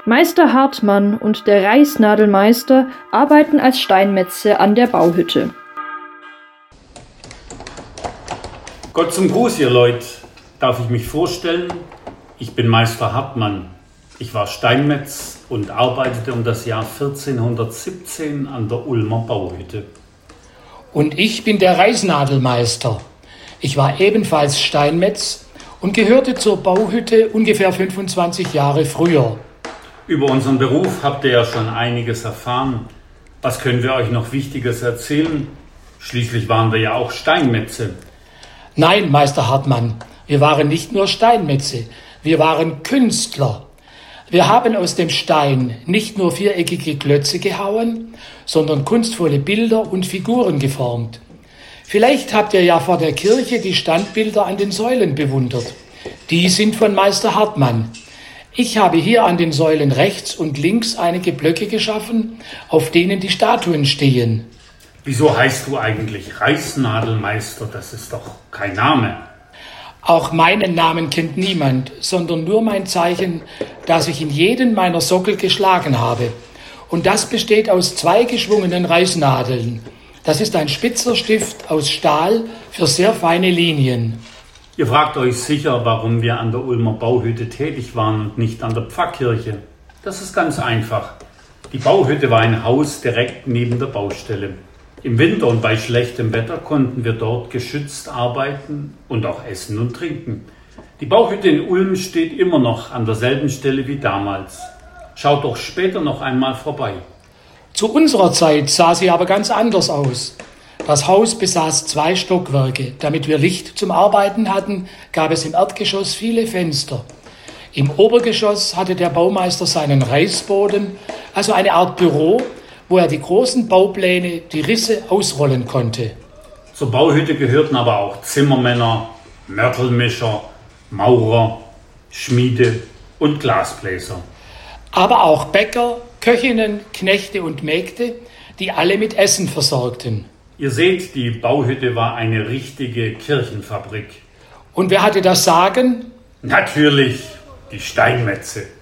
Meister Hartmann und der Reisnadelmeister arbeiten als Steinmetze an der Bauhütte. Gott zum Gruß, ihr Leut. Darf ich mich vorstellen? Ich bin Meister Hartmann. Ich war Steinmetz und arbeitete um das Jahr 1417 an der Ulmer Bauhütte. Und ich bin der Reisnadelmeister. Ich war ebenfalls Steinmetz und gehörte zur Bauhütte ungefähr 25 Jahre früher. Über unseren Beruf habt ihr ja schon einiges erfahren. Was können wir euch noch Wichtiges erzählen? Schließlich waren wir ja auch Steinmetze. Nein, Meister Hartmann, wir waren nicht nur Steinmetze, wir waren Künstler. Wir haben aus dem Stein nicht nur viereckige Klötze gehauen, sondern kunstvolle Bilder und Figuren geformt. Vielleicht habt ihr ja vor der Kirche die Standbilder an den Säulen bewundert. Die sind von Meister Hartmann. Ich habe hier an den Säulen rechts und links einige Blöcke geschaffen, auf denen die Statuen stehen. Wieso heißt du eigentlich Reisnadelmeister? Das ist doch kein Name. Auch meinen Namen kennt niemand, sondern nur mein Zeichen, das ich in jeden meiner Sockel geschlagen habe. Und das besteht aus 2 geschwungenen Reisnadeln. Das ist ein spitzer Stift aus Stahl für sehr feine Linien. Ihr fragt euch sicher, warum wir an der Ulmer Bauhütte tätig waren und nicht an der Pfarrkirche. Das ist ganz einfach. Die Bauhütte war ein Haus direkt neben der Baustelle. Im Winter und bei schlechtem Wetter konnten wir dort geschützt arbeiten und auch essen und trinken. Die Bauhütte in Ulm steht immer noch an derselben Stelle wie damals. Schaut doch später noch einmal vorbei. Zu unserer Zeit sah sie aber ganz anders aus. Das Haus besaß 2 Stockwerke. Damit wir Licht zum Arbeiten hatten, gab es im Erdgeschoss viele Fenster. Im Obergeschoss hatte der Baumeister seinen Reißboden, also eine Art Büro, wo er die großen Baupläne, die Risse ausrollen konnte. Zur Bauhütte gehörten aber auch Zimmermänner, Mörtelmischer, Maurer, Schmiede und Glasbläser. Aber auch Bäcker, Köchinnen, Knechte und Mägde, die alle mit Essen versorgten. Ihr seht, die Bauhütte war eine richtige Kirchenfabrik. Und wer hatte das Sagen? Natürlich die Steinmetze.